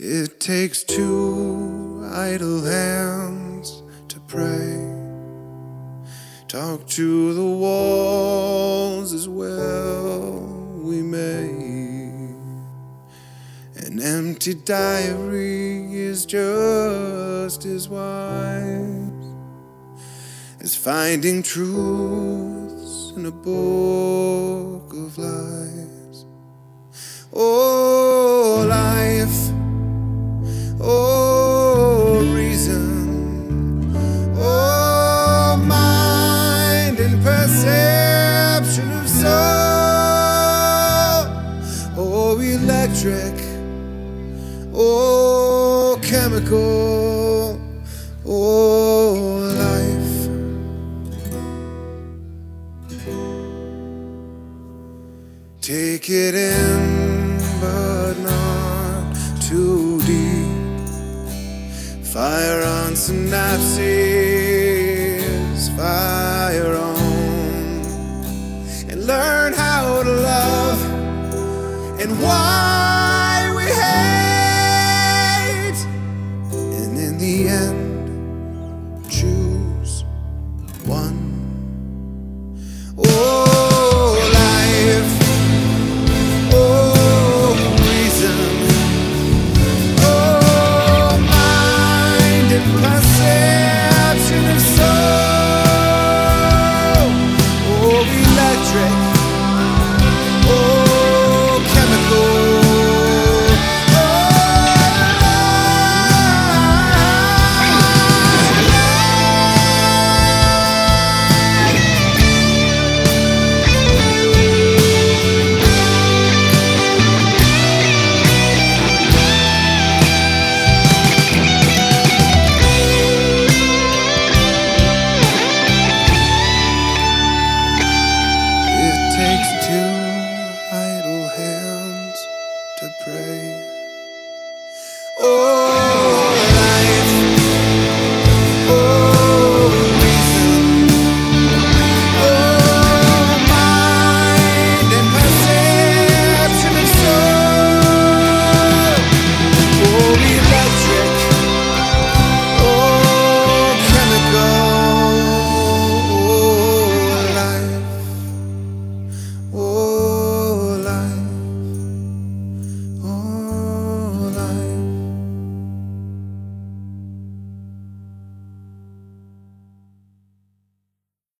It takes two idle hands to pray. Talk to the walls as well we may. An empty diary is just as wise as finding truths in a book of lies. Oh, life, oh, reason, oh, mind and perception of soul, oh, electric, oh, chemical, oh, life. Take it in, but not too deep. Fire on synapses, fire on, and learn how to love and why.